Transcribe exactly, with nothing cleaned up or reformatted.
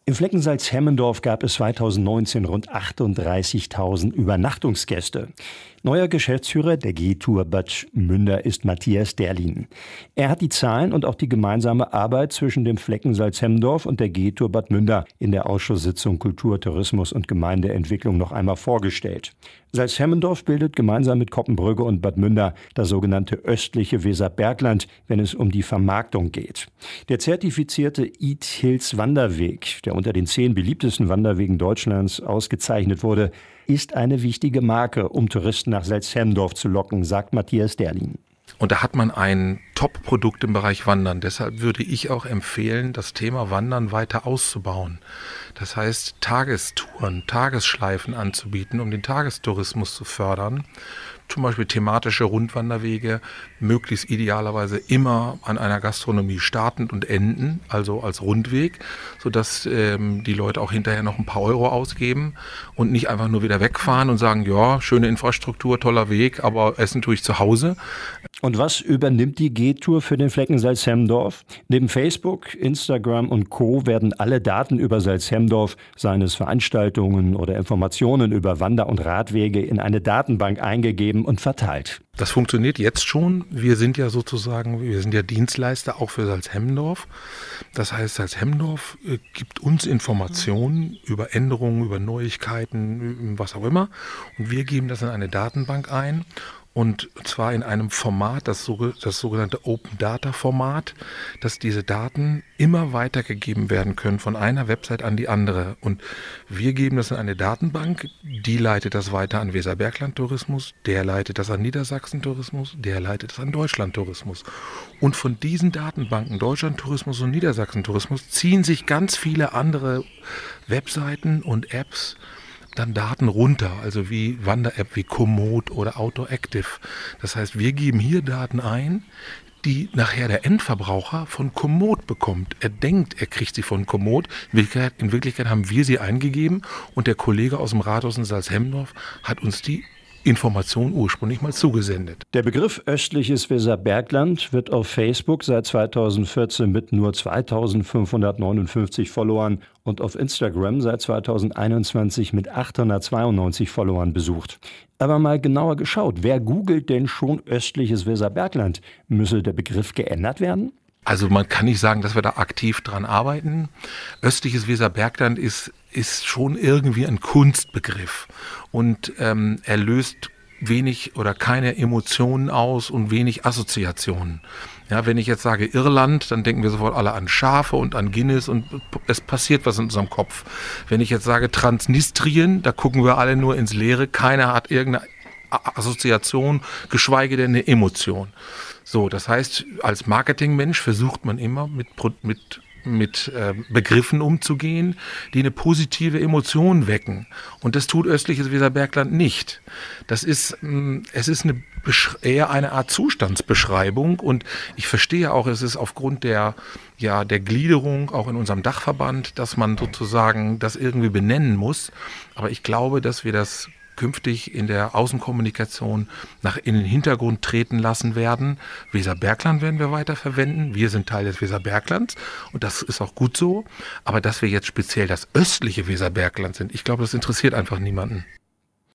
Im Flecken Salzhemmendorf gab es zweitausendneunzehn rund achtunddreißigtausend Übernachtungsgäste. Neuer Geschäftsführer der G-Tour Bad Münder ist Matthias Derlin. Er hat die Zahlen und auch die gemeinsame Arbeit zwischen dem Flecken Salzhemmendorf und der G-Tour Bad Münder in der Ausschusssitzung Kultur, Tourismus und Gemeindeentwicklung noch einmal vorgestellt. Salzhemmendorf bildet gemeinsam mit Koppenbrügge und Bad Münder das sogenannte östliche Weserbergland, wenn es um die Vermarktung geht. Der zertifizierte Eat Hills Wanderweg, der unter den zehn beliebtesten Wanderwegen Deutschlands ausgezeichnet wurde, ist eine wichtige Marke, um Touristen nach Salzhemmendorf zu locken, sagt Matthias Derlin. Und da hat man ein Top-Produkt im Bereich Wandern. Deshalb würde ich auch empfehlen, das Thema Wandern weiter auszubauen. Das heißt, Tagestouren, Tagesschleifen anzubieten, um den Tagestourismus zu fördern. Zum Beispiel thematische Rundwanderwege, möglichst idealerweise immer an einer Gastronomie startend und enden, also als Rundweg, sodass ähm, die Leute auch hinterher noch ein paar Euro ausgeben und nicht einfach nur wieder wegfahren und sagen, ja, schöne Infrastruktur, toller Weg, aber essen tue ich zu Hause. Und was übernimmt die G-Tour für den Flecken Salzhemmendorf? Neben Facebook, Instagram und Co. werden alle Daten über Salzhemmendorf, seien es Veranstaltungen oder Informationen über Wander- und Radwege, in eine Datenbank eingegeben und verteilt. Das funktioniert jetzt schon. Wir sind ja sozusagen, wir sind ja Dienstleister auch für Salzhemmendorf. Das heißt, Salzhemmendorf äh, gibt uns Informationen über Änderungen, über Neuigkeiten, was auch immer. Und wir geben das in eine Datenbank ein. Und zwar in einem Format, das, so, das sogenannte Open Data Format, dass diese Daten immer weitergegeben werden können von einer Website an die andere. Und wir geben das in eine Datenbank, die leitet das weiter an Weserbergland Tourismus, der leitet das an Niedersachsen Tourismus, der leitet das an Deutschland Tourismus. Und von diesen Datenbanken Deutschland Tourismus und Niedersachsen Tourismus ziehen sich ganz viele andere Webseiten und Apps dann Daten runter, also wie Wander-App wie Komoot oder Outdoor Active. Das heißt, wir geben hier Daten ein, die nachher der Endverbraucher von Komoot bekommt. Er denkt, er kriegt sie von Komoot. In Wirklichkeit, in Wirklichkeit haben wir sie eingegeben und der Kollege aus dem Rathaus in Salzhemmendorf hat uns die Information ursprünglich mal zugesendet. Der Begriff östliches Weserbergland wird auf Facebook seit zweitausendvierzehn mit nur zweitausendfünfhundertneunundfünfzig Followern und auf Instagram seit zweitausendeinundzwanzig mit achthundertzweiundneunzig Followern besucht. Aber mal genauer geschaut, wer googelt denn schon östliches Weserbergland? Müsse der Begriff geändert werden? Also man kann nicht sagen, dass wir da aktiv dran arbeiten. Östliches Weserbergland ist, ist schon irgendwie ein Kunstbegriff und ähm, er löst wenig oder keine Emotionen aus und wenig Assoziationen. Ja, wenn ich jetzt sage Irland, dann denken wir sofort alle an Schafe und an Guinness und es passiert was in unserem Kopf. Wenn ich jetzt sage Transnistrien, da gucken wir alle nur ins Leere, keiner hat irgendeine Assoziation, geschweige denn eine Emotion. So, das heißt, als Marketingmensch versucht man immer mit, mit, mit äh, Begriffen umzugehen, die eine positive Emotion wecken. Und das tut östliches Weserbergland nicht. Das ist, mh, es ist eine, eher eine Art Zustandsbeschreibung und ich verstehe auch, es ist aufgrund der, ja, der Gliederung auch in unserem Dachverband, dass man sozusagen das irgendwie benennen muss. Aber ich glaube, dass wir das künftig in der Außenkommunikation nach in den Hintergrund treten lassen werden. Weserbergland werden wir weiter verwenden. Wir sind Teil des Weserberglands und das ist auch gut so. Aber dass wir jetzt speziell das östliche Weserbergland sind, ich glaube, das interessiert einfach niemanden.